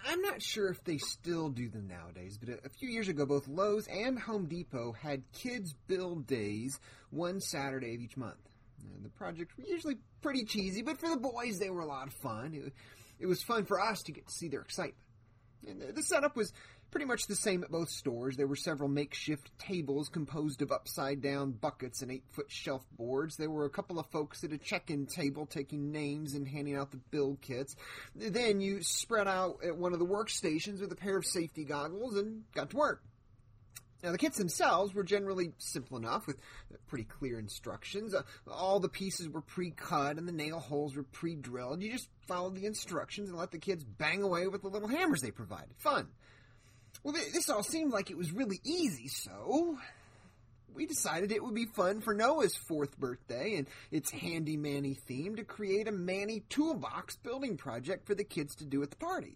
I'm not sure if they still do them nowadays, but a few years ago, both Lowe's and Home Depot had kids' build days one Saturday of each month. The projects were usually pretty cheesy, but for the boys, they were a lot of fun. It was fun for us to get to see their excitement. And the setup was pretty much the same at both stores. There were several makeshift tables composed of upside-down buckets and 8-foot shelf boards. There were a couple of folks at a check-in table taking names and handing out the build kits. Then you spread out at one of the workstations with a pair of safety goggles and got to work. Now, the kits themselves were generally simple enough, with pretty clear instructions. All the pieces were pre-cut and the nail holes were pre-drilled. You just followed the instructions and let the kids bang away with the little hammers they provided. Fun. Well, this all seemed like it was really easy, so we decided it would be fun for Noah's 4th birthday and its handy-manny theme to create a Manny toolbox building project for the kids to do at the party.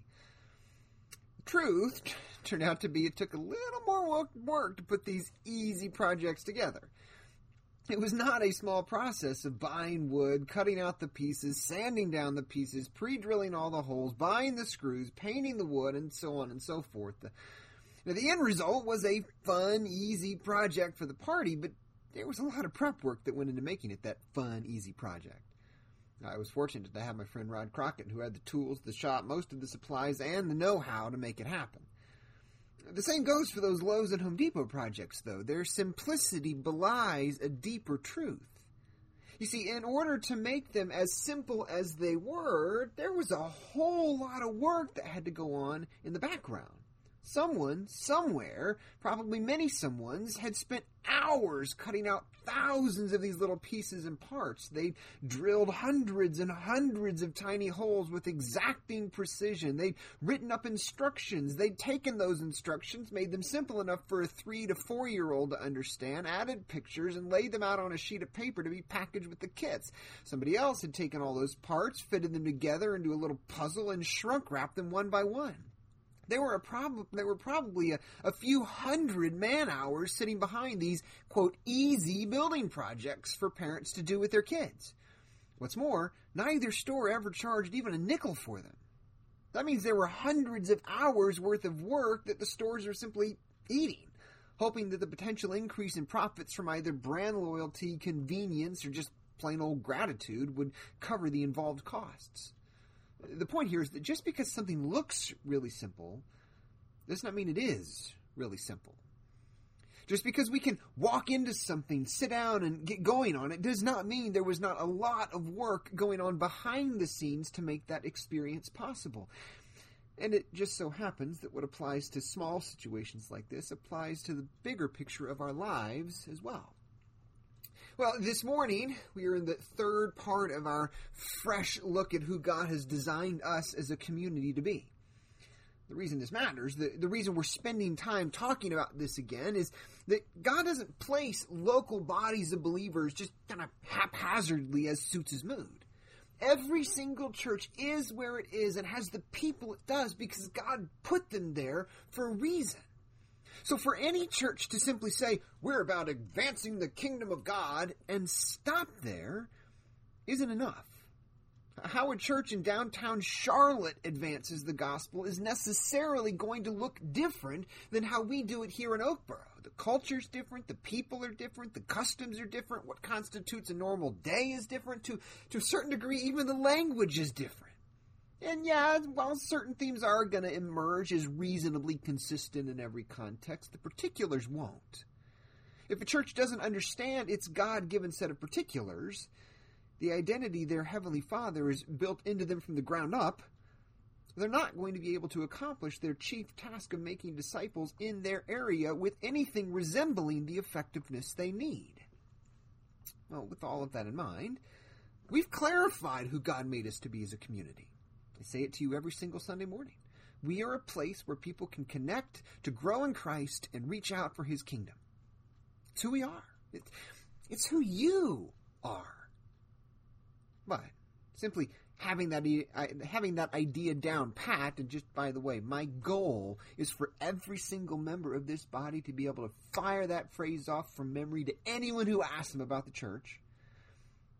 Truth turned out to be it took a little more work to put these easy projects together. It was not a small process of buying wood, cutting out the pieces, sanding down the pieces, pre-drilling all the holes, buying the screws, painting the wood, and so on and so forth. Now, the end result was a fun, easy project for the party, but there was a lot of prep work that went into making it that fun, easy project. I was fortunate to have my friend Rod Crockett, who had the tools, the shop, most of the supplies, and the know-how to make it happen. The same goes for those Lowe's and Home Depot projects, though. Their simplicity belies a deeper truth. You see, in order to make them as simple as they were, there was a whole lot of work that had to go on in the background. Someone, somewhere, probably many someones, had spent hours cutting out thousands of these little pieces and parts. They'd drilled hundreds and hundreds of tiny holes with exacting precision. They'd written up instructions. They'd taken those instructions, made them simple enough for a 3 to 4-year-old to understand, added pictures, and laid them out on a sheet of paper to be packaged with the kits. Somebody else had taken all those parts, fitted them together into a little puzzle, and shrunk-wrapped them one by one. There were probably a few hundred man-hours sitting behind these, quote, easy building projects for parents to do with their kids. What's more, neither store ever charged even a nickel for them. That means there were hundreds of hours worth of work that the stores are simply eating, hoping that the potential increase in profits from either brand loyalty, convenience, or just plain old gratitude would cover the involved costs. The point here is that just because something looks really simple does not mean it is really simple. Just because we can walk into something, sit down, and get going on it does not mean there was not a lot of work going on behind the scenes to make that experience possible. And it just so happens that what applies to small situations like this applies to the bigger picture of our lives as well. Well, this morning, we are in the third part of our fresh look at who God has designed us as a community to be. The reason this matters, the reason we're spending time talking about this again, is that God doesn't place local bodies of believers just kind of haphazardly as suits his mood. Every single church is where it is and has the people it does because God put them there for a reason. So for any church to simply say, we're about advancing the kingdom of God, and stop there, isn't enough. How a church in downtown Charlotte advances the gospel is necessarily going to look different than how we do it here in Oakboro. The culture's different, the people are different, the customs are different, what constitutes a normal day is different, to a certain degree even the language is different. And yeah, while certain themes are going to emerge as reasonably consistent in every context, the particulars won't. If a church doesn't understand its God-given set of particulars, the identity their Heavenly Father is built into them from the ground up, they're not going to be able to accomplish their chief task of making disciples in their area with anything resembling the effectiveness they need. Well, with all of that in mind, we've clarified who God made us to be as a community. I say it to you every single Sunday morning. We are a place where people can connect to grow in Christ and reach out for his kingdom. It's who we are. It's who you are. But simply having that idea down pat, and just by the way, my goal is for every single member of this body to be able to fire that phrase off from memory to anyone who asks them about the church.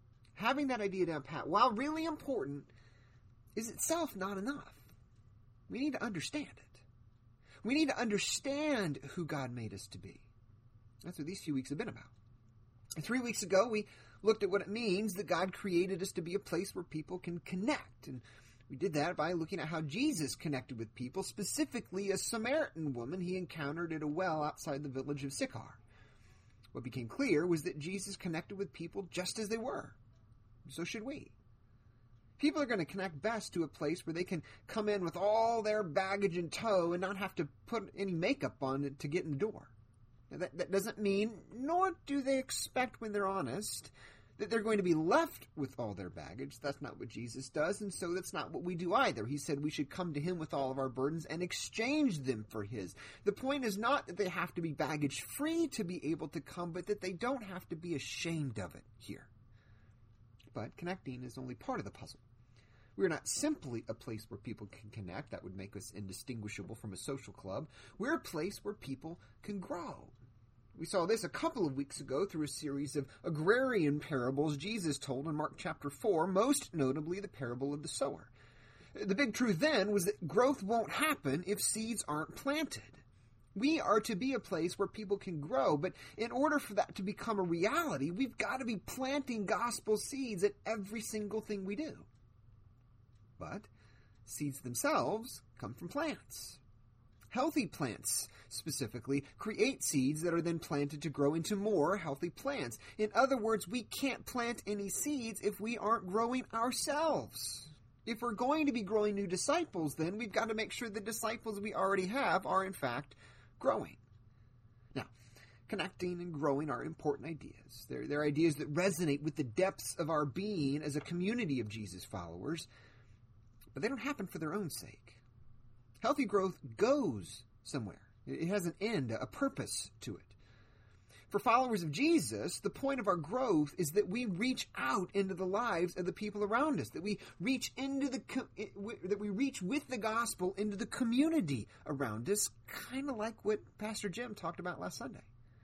Having that idea down pat, while really important, is itself not enough. We need to understand it. We need to understand who God made us to be. That's what these few weeks have been about. 3 weeks ago, we looked at what it means that God created us to be a place where people can connect. And we did that by looking at how Jesus connected with people, specifically a Samaritan woman he encountered at a well outside the village of Sychar. What became clear was that Jesus connected with people just as they were. So should we. People are going to connect best to a place where they can come in with all their baggage in tow and not have to put any makeup on it to get in the door. Now, that doesn't mean, nor do they expect when they're honest, that they're going to be left with all their baggage. That's not what Jesus does, and so that's not what we do either. He said we should come to him with all of our burdens and exchange them for his. The point is not that they have to be baggage-free to be able to come, but that they don't have to be ashamed of it here. But connecting is only part of the puzzle. We're not simply a place where people can connect. That would make us indistinguishable from a social club. We're a place where people can grow. We saw this a couple of weeks ago through a series of agrarian parables Jesus told in Mark chapter 4, most notably the parable of the sower. The big truth then was that growth won't happen if seeds aren't planted. We are to be a place where people can grow, but in order for that to become a reality, we've got to be planting gospel seeds at every single thing we do. But seeds themselves come from plants. Healthy plants, specifically, create seeds that are then planted to grow into more healthy plants. In other words, we can't plant any seeds if we aren't growing ourselves. If we're going to be growing new disciples, then we've got to make sure the disciples we already have are, in fact, growing. Now, connecting and growing are important ideas. They're ideas that resonate with the depths of our being as a community of Jesus followers, but they don't happen for their own sake. Healthy growth goes somewhere. It has an end, a purpose to it. For followers of Jesus, the point of our growth is that we reach out into the lives of the people around us, that we reach with the gospel into the community around us, kind of like what Pastor Jim talked about last Sunday.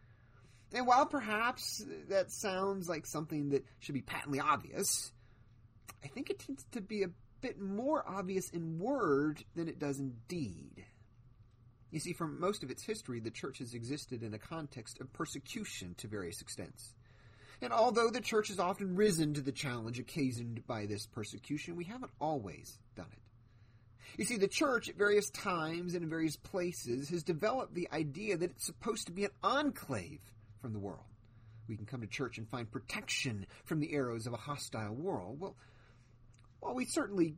And while perhaps that sounds like something that should be patently obvious, I think it tends to be a bit more obvious in word than it does in deed. You see, for most of its history, the church has existed in a context of persecution to various extents. And although the church has often risen to the challenge occasioned by this persecution, we haven't always done it. You see, the church at various times and in various places has developed the idea that it's supposed to be an enclave from the world. We can come to church and find protection from the arrows of a hostile world. Well, while we certainly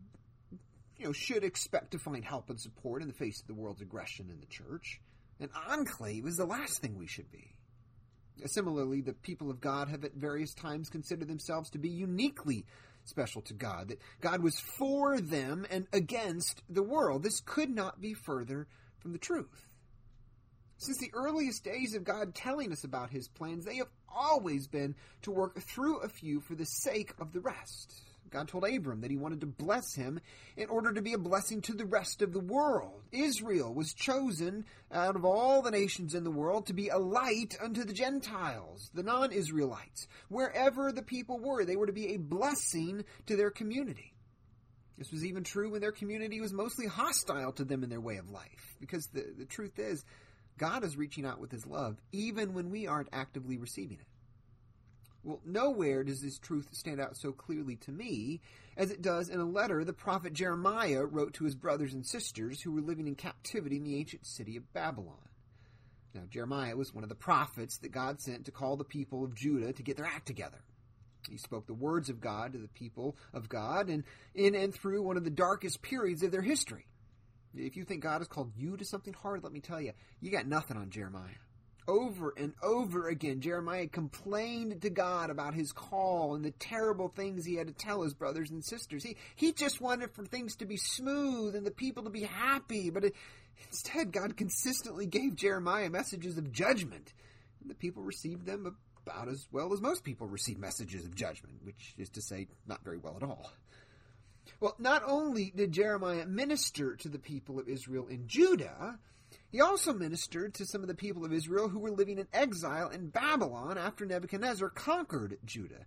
should expect to find help and support in the face of the world's aggression in the church, an enclave is the last thing we should be. Similarly, the people of God have at various times considered themselves to be uniquely special to God, that God was for them and against the world. This could not be further from the truth. Since the earliest days of God telling us about his plans, they have always been to work through a few for the sake of the rest. God told Abram that he wanted to bless him in order to be a blessing to the rest of the world. Israel was chosen out of all the nations in the world to be a light unto the Gentiles, the non-Israelites. Wherever the people were, they were to be a blessing to their community. This was even true when their community was mostly hostile to them in their way of life, because the truth is, God is reaching out with his love even when we aren't actively receiving it. Well, nowhere does this truth stand out so clearly to me as it does in a letter the prophet Jeremiah wrote to his brothers and sisters who were living in captivity in the ancient city of Babylon. Now, Jeremiah was one of the prophets that God sent to call the people of Judah to get their act together. He spoke the words of God to the people of God and in and through one of the darkest periods of their history. If you think God has called you to something hard, let me tell you, you got nothing on Jeremiah. Over and over again, Jeremiah complained to God about his call and the terrible things he had to tell his brothers and sisters. He just wanted for things to be smooth and the people to be happy, but instead God consistently gave Jeremiah messages of judgment, and the people received them about as well as most people receive messages of judgment, which is to say, not very well at all. Well, not only did Jeremiah minister to the people of Israel in Judah, he also ministered to some of the people of Israel who were living in exile in Babylon after Nebuchadnezzar conquered Judah.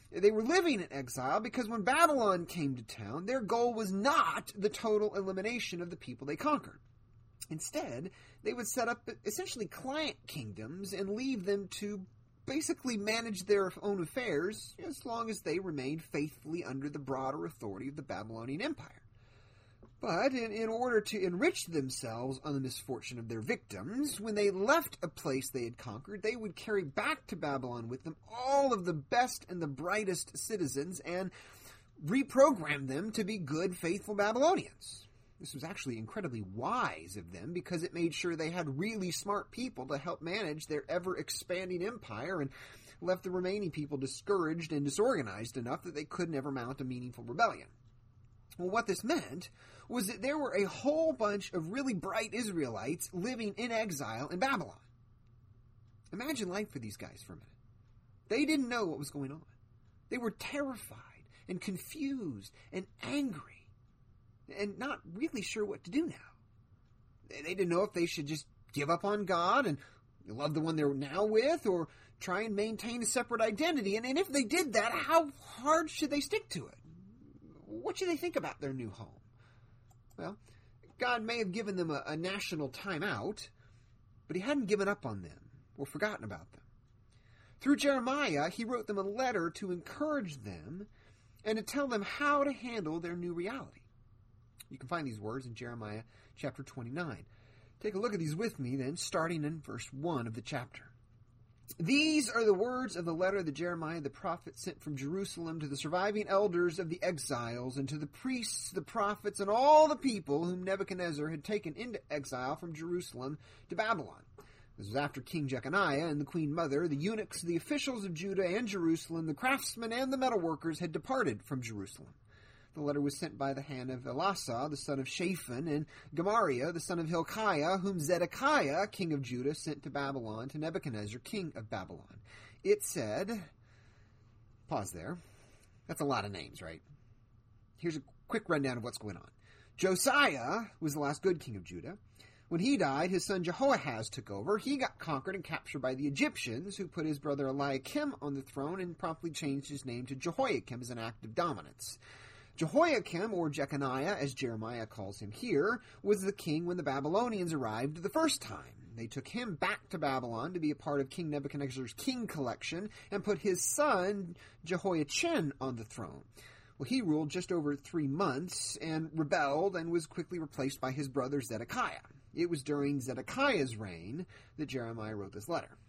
They were living in exile because when Babylon came to town, their goal was not the total elimination of the people they conquered. Instead, they would set up essentially client kingdoms and leave them to basically manage their own affairs as long as they remained faithfully under the broader authority of the Babylonian Empire. But in order to enrich themselves on the misfortune of their victims, when they left a place they had conquered, they would carry back to Babylon with them all of the best and the brightest citizens and reprogram them to be good, faithful Babylonians. This was actually incredibly wise of them because it made sure they had really smart people to help manage their ever-expanding empire and left the remaining people discouraged and disorganized enough that they could never mount a meaningful rebellion. Well, what this meant was that there were a whole bunch of really bright Israelites living in exile in Babylon. Imagine life for these guys for a minute. They didn't know what was going on. They were terrified and confused and angry and not really sure what to do now. They didn't know if they should just give up on God and love the one they're now with or try and maintain a separate identity. And if they did that, how hard should they stick to it? What should they think about their new home? Well, God may have given them a national timeout, but he hadn't given up on them or forgotten about them. Through Jeremiah, he wrote them a letter to encourage them and to tell them how to handle their new reality. You can find these words in Jeremiah chapter 29. Take a look at these with me then, starting in verse 1 of the chapter. These are the words of the letter that Jeremiah the prophet sent from Jerusalem to the surviving elders of the exiles and to the priests, the prophets, and all the people whom Nebuchadnezzar had taken into exile from Jerusalem to Babylon. This was after King Jeconiah and the queen mother, the eunuchs, the officials of Judah and Jerusalem, the craftsmen and the metalworkers had departed from Jerusalem. The letter was sent by the hand of Elasah, the son of Shaphan, and Gemariah, the son of Hilkiah, whom Zedekiah, king of Judah, sent to Babylon to Nebuchadnezzar, king of Babylon. It said, pause there. That's a lot of names, right? Here's a quick rundown of what's going on. Josiah was the last good king of Judah. When he died, his son Jehoahaz took over. He got conquered and captured by the Egyptians, who put his brother Eliakim on the throne and promptly changed his name to Jehoiakim as an act of dominance. Jehoiakim, or Jeconiah, as Jeremiah calls him here, was the king when the Babylonians arrived the first time. They took him back to Babylon to be a part of King Nebuchadnezzar's king collection and put his son Jehoiachin on the throne. Well, he ruled just over 3 months and rebelled and was quickly replaced by his brother Zedekiah. It was during Zedekiah's reign that Jeremiah wrote this letter.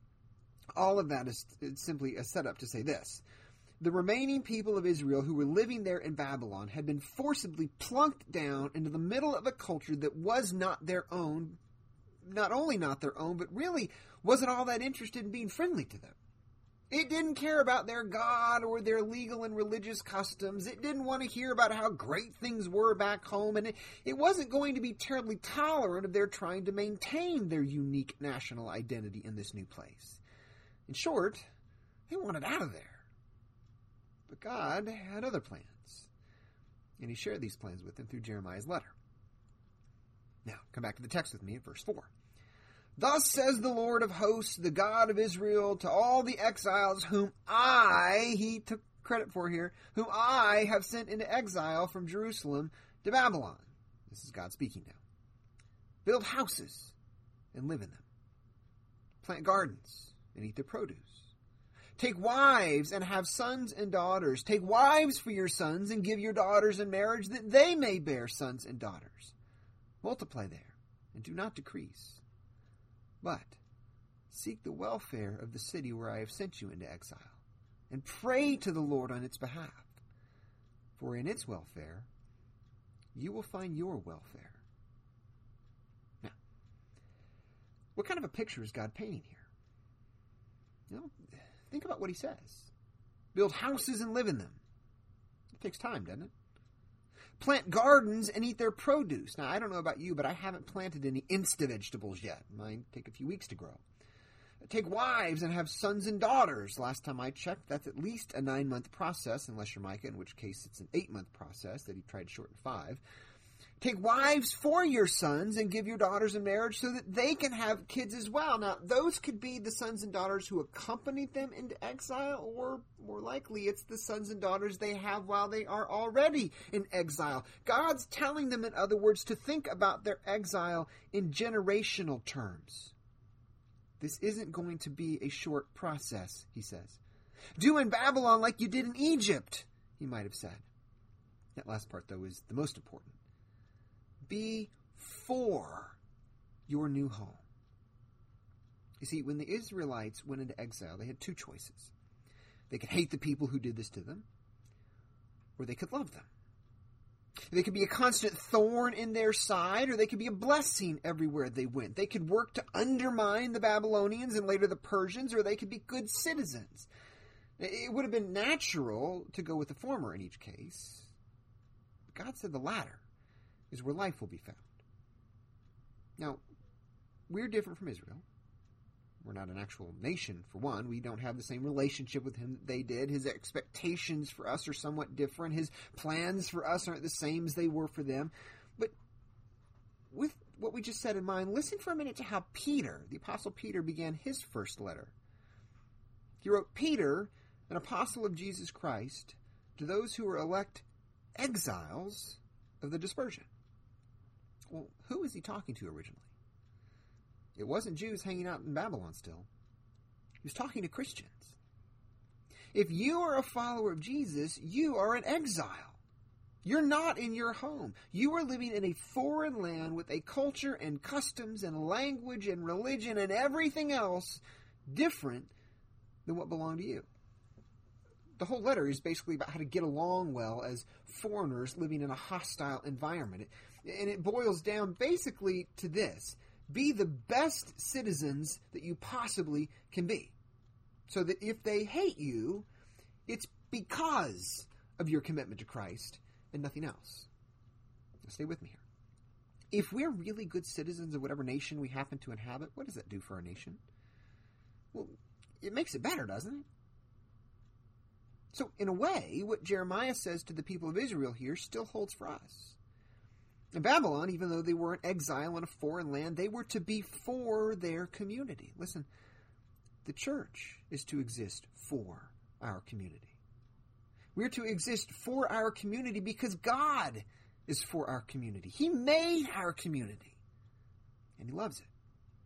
All of that is simply a setup to say this. The remaining people of Israel who were living there in Babylon had been forcibly plunked down into the middle of a culture that was not their own, not only not their own, but really wasn't all that interested in being friendly to them. It didn't care about their God or their legal and religious customs. It didn't want to hear about how great things were back home, and it wasn't going to be terribly tolerant of their trying to maintain their unique national identity in this new place. In short, they wanted out of there. But God had other plans, and he shared these plans with them through Jeremiah's letter. Now, come back to the text with me at verse 4. Thus says the Lord of hosts, the God of Israel, to all the exiles whom he took credit for here, whom I have sent into exile from Jerusalem to Babylon. This is God speaking now. Build houses and live in them. Plant gardens and eat their produce. Take wives and have sons and daughters. Take wives for your sons and give your daughters in marriage that they may bear sons and daughters. Multiply there and do not decrease. But seek the welfare of the city where I have sent you into exile and pray to the Lord on its behalf. For in its welfare you will find your welfare. Now, what kind of a picture is God painting here? You know, think about what he says. Build houses and live in them. It takes time, doesn't it? Plant gardens and eat their produce. Now, I don't know about you, but I haven't planted any insta-vegetables yet. Mine take a few weeks to grow. Take wives and have sons and daughters. Last time I checked, that's at least a 9-month process, unless you're Micah, in which case it's an 8-month process that he tried to shorten to 5. Take wives for your sons and give your daughters in marriage so that they can have kids as well. Now, those could be the sons and daughters who accompanied them into exile, or more likely, it's the sons and daughters they have while they are already in exile. God's telling them, in other words, to think about their exile in generational terms. This isn't going to be a short process, he says. Do in Babylon like you did in Egypt, he might have said. That last part, though, is the most important. Be for your new home. You see, when the Israelites went into exile, they had two choices. They could hate the people who did this to them, or they could love them. They could be a constant thorn in their side, or they could be a blessing everywhere they went. They could work to undermine the Babylonians and later the Persians, or they could be good citizens. It would have been natural to go with the former in each case. But God said the latter is where life will be found. Now, we're different from Israel. We're not an actual nation, for one. We don't have the same relationship with him that they did. His expectations for us are somewhat different. His plans for us aren't the same as they were for them. But with what we just said in mind, listen for a minute to how Peter, the Apostle Peter, began his first letter. He wrote, Peter, an apostle of Jesus Christ, to those who were elect exiles of the dispersion. Well, who was he talking to originally? It wasn't Jews hanging out in Babylon still. He was talking to Christians. If you are a follower of Jesus, you are in exile. You're not in your home. You are living in a foreign land with a culture and customs and language and religion and everything else different than what belonged to you. The whole letter is basically about how to get along well as foreigners living in a hostile environment. And it boils down basically to this. Be the best citizens that you possibly can be. So that if they hate you, it's because of your commitment to Christ and nothing else. Now stay with me here. If we're really good citizens of whatever nation we happen to inhabit, what does that do for our nation? Well, it makes it better, doesn't it? So, in a way, what Jeremiah says to the people of Israel here still holds for us. In Babylon, even though they were in exile in a foreign land, they were to be for their community. Listen, the church is to exist for our community. We're to exist for our community because God is for our community. He made our community, and He loves it.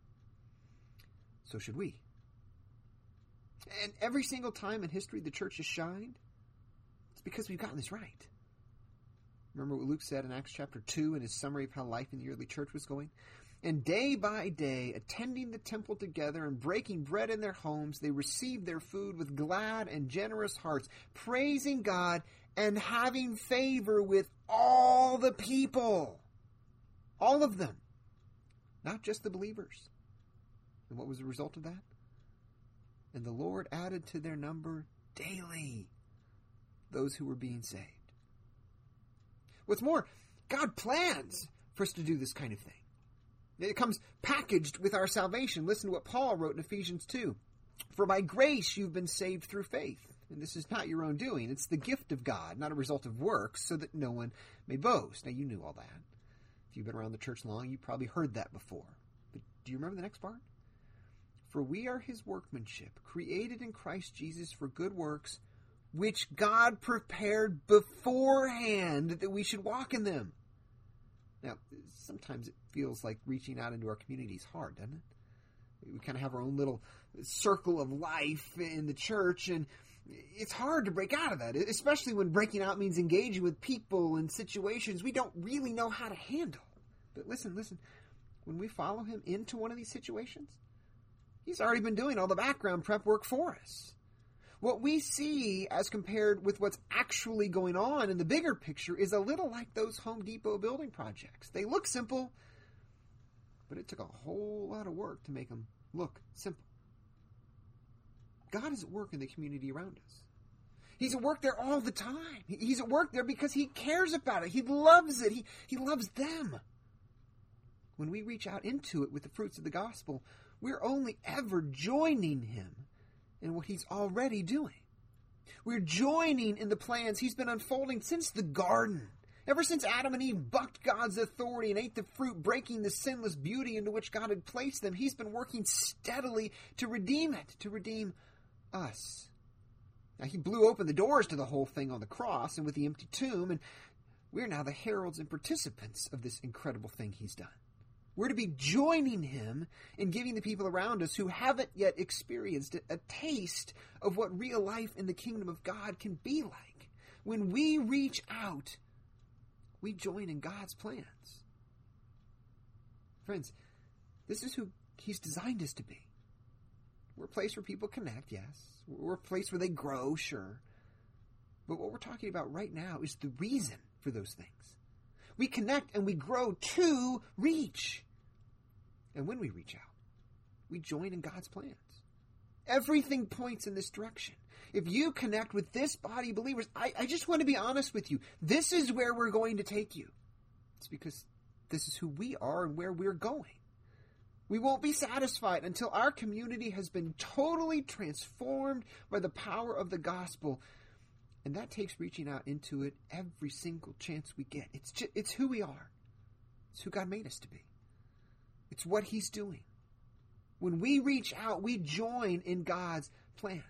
So should we. And every single time in history the church has shined, it's because we've gotten this right. Remember what Luke said in Acts chapter 2 in his summary of how life in the early church was going? And day by day, attending the temple together and breaking bread in their homes, they received their food with glad and generous hearts, praising God and having favor with all the people. All of them. Not just the believers. And what was the result of that? And the Lord added to their number daily those who were being saved. What's more, God plans for us to do this kind of thing. It comes packaged with our salvation. Listen to what Paul wrote in Ephesians 2. For by grace you've been saved through faith. And this is not your own doing. It's the gift of God, not a result of works, so that no one may boast. Now, you knew all that. If you've been around the church long, you probably heard that before. But do you remember the next part? For we are His workmanship, created in Christ Jesus for good works, which God prepared beforehand that we should walk in them. Now, sometimes it feels like reaching out into our community is hard, doesn't it? We kind of have our own little circle of life in the church, and it's hard to break out of that, especially when breaking out means engaging with people and situations we don't really know how to handle. But listen, when we follow Him into one of these situations, He's already been doing all the background prep work for us. What we see as compared with what's actually going on in the bigger picture is a little like those Home Depot building projects. They look simple, but it took a whole lot of work to make them look simple. God is at work in the community around us. He's at work there all the time. He's at work there because He cares about it. He loves it. He loves them. When we reach out into it with the fruits of the gospel, we're only ever joining Him in what He's already doing. We're joining in the plans He's been unfolding since the garden Ever since Adam and Eve bucked God's authority and ate the fruit, breaking the sinless beauty into which God had placed them, he's been working steadily to redeem it, to redeem us. Now, he blew open the doors to the whole thing on the cross and with the empty tomb, and we're now the heralds and participants of this incredible thing he's done. We're to be joining him in giving the people around us who haven't yet experienced it a taste of what real life in the kingdom of God can be like. When we reach out, we join in God's plans. Friends, this is who he's designed us to be. We're a place where people connect, yes. We're a place where they grow, sure. But what we're talking about right now is the reason for those things. We connect and we grow to reach. And when we reach out, we join in God's plans. Everything points in this direction. If you connect with this body of believers, I just want to be honest with you. This is where we're going to take you. It's because this is who we are and where we're going. We won't be satisfied until our community has been totally transformed by the power of the gospel. And that takes reaching out into it every single chance we get. It's who we are. It's who God made us to be. It's what he's doing. When we reach out, we join in God's plans.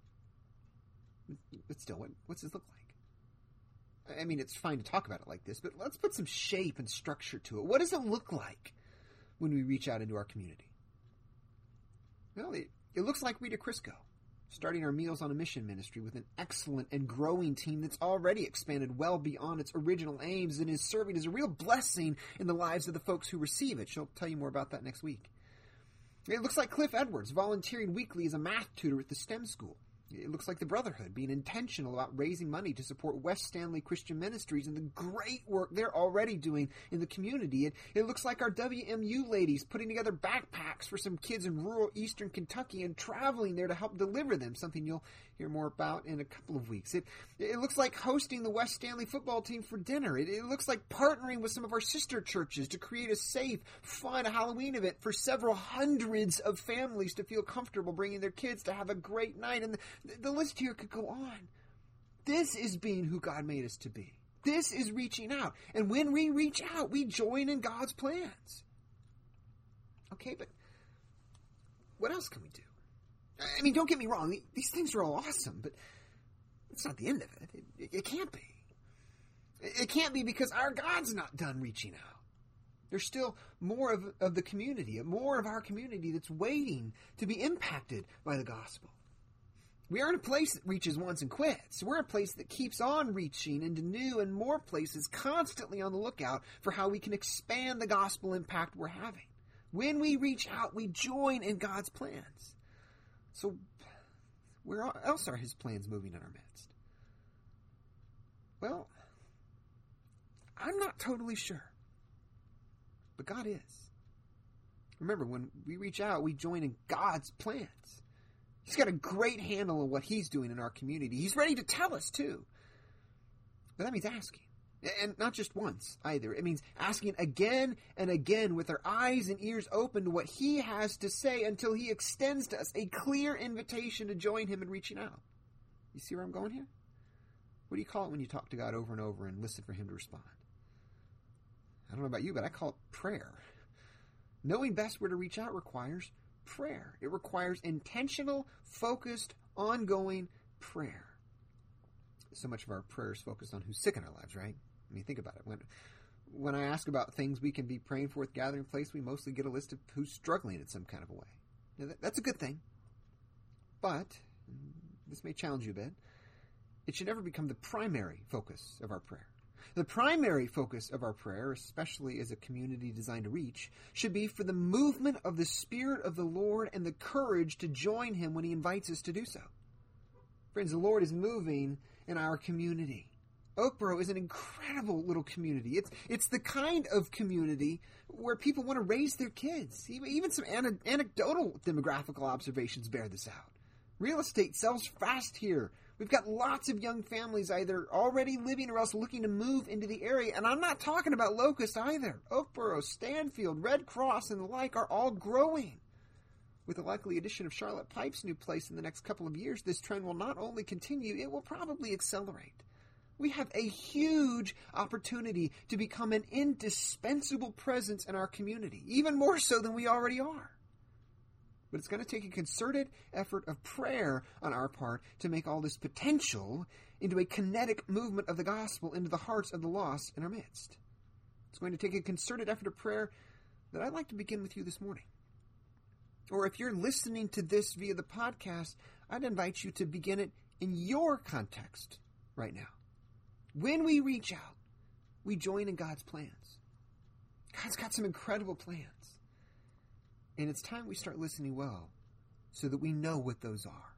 But still, what's this look like? I mean, it's fine to talk about it like this, but let's put some shape and structure to it. What does it look like when we reach out into our community? Well, it looks like Rita Crisco, starting our Meals on a Mission ministry with an excellent and growing team that's already expanded well beyond its original aims and is serving as a real blessing in the lives of the folks who receive it. She'll tell you more about that next week. It looks like Cliff Edwards volunteering weekly as a math tutor at the STEM school. It looks like the Brotherhood being intentional about raising money to support West Stanley Christian Ministries and the great work they're already doing in the community. It looks like our WMU ladies putting together backpacks for some kids in rural eastern Kentucky and traveling there to help deliver them, something you'll hear more about in a couple of weeks. It looks like hosting the West Stanley football team for dinner. It looks like partnering with some of our sister churches to create a safe, fun Halloween event for several hundreds of families to feel comfortable bringing their kids to have a great night. And the list here could go on. This is being who God made us to be. This is reaching out. And when we reach out, we join in God's plans. Okay, but what else can we do? I mean, don't get me wrong. These things are all awesome, but it's not the end of it. It can't be. It can't be because our God's not done reaching out. There's still more of the community, more of our community that's waiting to be impacted by the gospel. We aren't a place that reaches once and quits. We're a place that keeps on reaching into new and more places, constantly on the lookout for how we can expand the gospel impact we're having. When we reach out, we join in God's plans. So where else are his plans moving in our midst? Well, I'm not totally sure. But God is. Remember, when we reach out, we join in God's plans. He's got a great handle on what he's doing in our community. He's ready to tell us, too. But that means asking. And not just once, either. It means asking again and again with our eyes and ears open to what he has to say until he extends to us a clear invitation to join him in reaching out. You see where I'm going here? What do you call it when you talk to God over and over and listen for him to respond? I don't know about you, but I call it prayer. Knowing best where to reach out requires prayer. It requires intentional, focused, ongoing prayer. So much of our prayer is focused on who's sick in our lives, right? I mean, think about it. When I ask about things we can be praying for at Gathering Place, we mostly get a list of who's struggling in some kind of a way. Now, that's a good thing. But, this may challenge you a bit, it should never become the primary focus of our prayer. The primary focus of our prayer, especially as a community designed to reach, should be for the movement of the Spirit of the Lord and the courage to join him when he invites us to do so. Friends, the Lord is moving in our community. Oakboro is an incredible little community. It's the kind of community where people want to raise their kids. Even some anecdotal demographical observations bear this out. Real estate sells fast here. We've got lots of young families either already living or else looking to move into the area. And I'm not talking about Locust either. Oakboro, Stanfield, Red Cross, and the like are all growing. With the likely addition of Charlotte Pipe's new place in the next couple of years, this trend will not only continue, it will probably accelerate. We have a huge opportunity to become an indispensable presence in our community, even more so than we already are. But it's going to take a concerted effort of prayer on our part to make all this potential into a kinetic movement of the gospel into the hearts of the lost in our midst. It's going to take a concerted effort of prayer that I'd like to begin with you this morning. Or if you're listening to this via the podcast, I'd invite you to begin it in your context right now. When we reach out, we join in God's plans. God's got some incredible plans. And it's time we start listening well so that we know what those are.